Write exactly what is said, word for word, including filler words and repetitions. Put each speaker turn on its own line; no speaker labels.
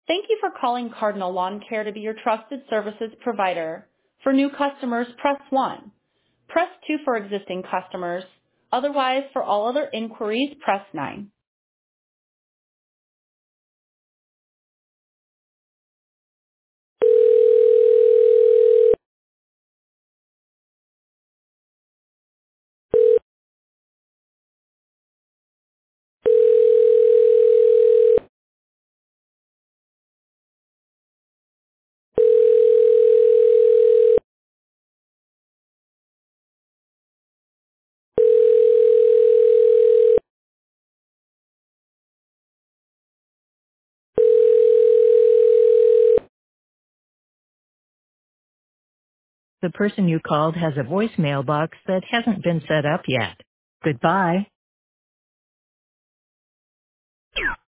Thank you for calling Cardinal Lawn Care to be your trusted services provider. For new customers, press one. Press two for existing customers. Otherwise, for all other inquiries, press nine. The person you called has a voicemail box that hasn't been set up yet. Goodbye.